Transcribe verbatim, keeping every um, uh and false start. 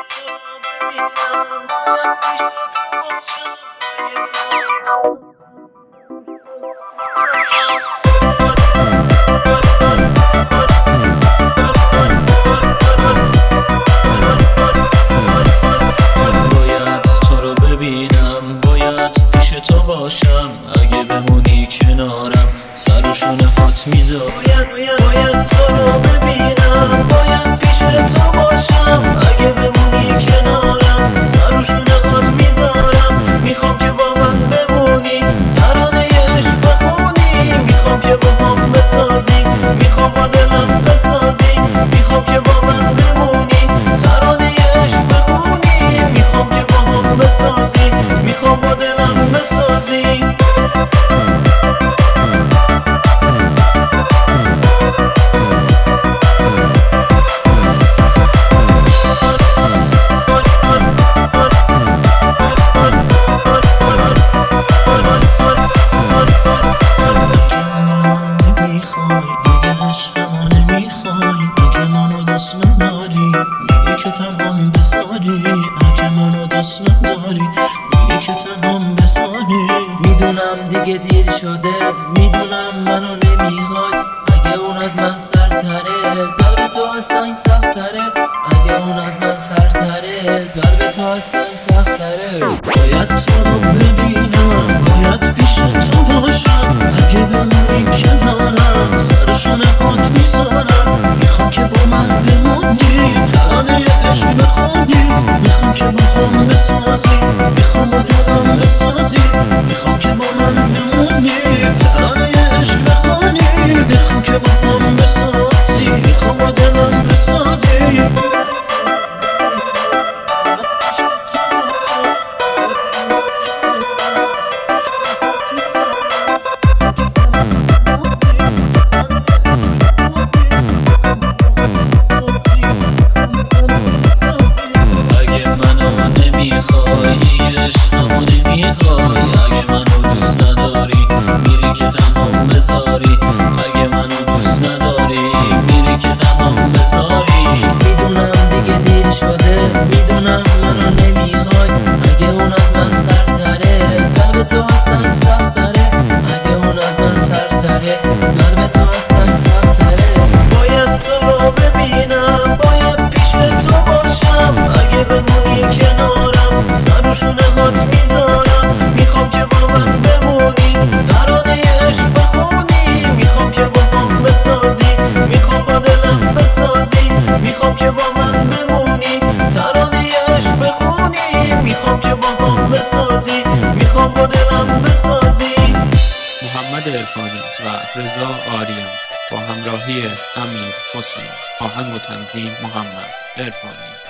باشم اگه بمونی کنارم سر و شونه هات میذارم. باید باید باید تو رو ببینم، باید پیش تو باشم اگه بمونی کنارم سر و شونه هات میذارم. میخوام که با من بمونی، ترانه عشق بخونی، میخوام که با هم بسازی، میخوام با دلم بسازی، میخوام که با من بمونی، ترانه عشق بخونی، میخوام که با هم بسازی، میخوام با دلم بسازی. که تنهام بسانی، اگه منو دوست نداری میگی که تنهام بسانی. میدونم دیگه دیر شده، میدونم منو نمیخوای، اگه اون از من سرتره قلب تو از سنگ سختره، اگه اون از من سرتره قلب تو از سنگ سختره. باید تو رو ببینم، باید پیش تو باشم اگه بمونی کنارم سرشونه هات میذارم. میخوام که با من بمونی، ترانه عشق بخونی، میخوام که با هم بسازی، میخوام با دلم بسازی، میخوام که با من بمونی، ترانه عشق بخونی، میخوام که با هم بسازی، میخوام با دلم بسازی. عشقمو نمیخوای، اگه منو دوست نداری میری که تنهام بذاری، اگه منو دوست نداری میری که تنهام بذاری. میدونم دیگه دیر شده، میدونم منو نمیخوای، اگه اون از من سرتره قلب تو از سنگ سختره، اگه اون از من سرتره قلب تو از سنگ سختره. باید تو رو ببینم، باید پیش تو باشم اگه بمونی کنارم سرشونه هات میذارم. میخوام که با من بمونی، ترانه عشق بخونی، میخوام که با هم بسازی، میخوام با دلم بسازی، میخوام که با من بمونی، ترانه عشق بخونی، میخوام که با هم بسازی، میخوام با دلم بسازی. محمد عرفانی و رضا آریان با همراهی امیر حسین، آهنگ و تنظیم محمد عرفانی.